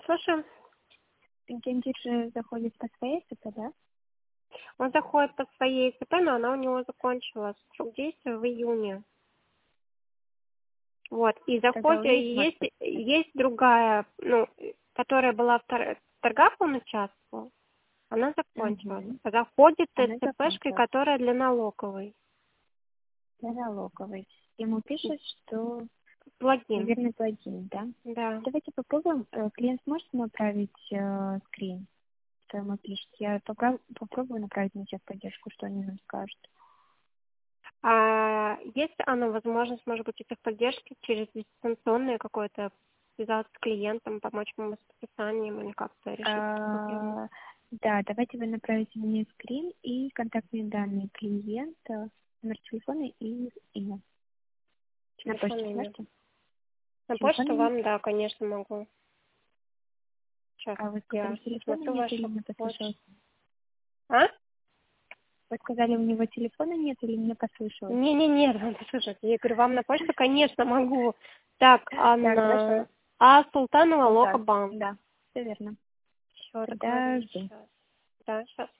слушаю. Гендир же заходит по своей СП, да? Он заходит по своей СП, но она у него закончилась. Срок действия в июне. Вот. И Тогда у заходит, них есть другая, которая была в торгах, он участвовал. Она закончилась. Заходит Она СПшкой, закончилась. которая для налоговой. Для налоговой. Ему пишет, что, Плагин. наверное, плагин, да? Да. Давайте попробуем. Клиент сможет направить скрин, что ему пишет? Я попробую направить на техподдержку, что они нам скажут. А есть она возможность, может быть, этих поддержки через дистанционное какое-то связаться с клиентом, помочь ему с подписанием или как-то решить эту проблему? Да, давайте вы направите мне скрин и контактные данные клиента, номер телефона и имя. На почту Телефон, имя. сможете? На Телефон, почту имя? вам, да, конечно, могу. Сейчас А вы сказали, я телефона посмотрю нет или вашу мне почту. послышалось? А? Вы сказали, у него телефона нет или мне послышалось? Не, вам послушайте. Я говорю, вам на почту, конечно, могу. Так, Так, хорошо. Султанова Лока Банк. Да, все верно. Еще Тогда договорились жду. сейчас. Да, сейчас.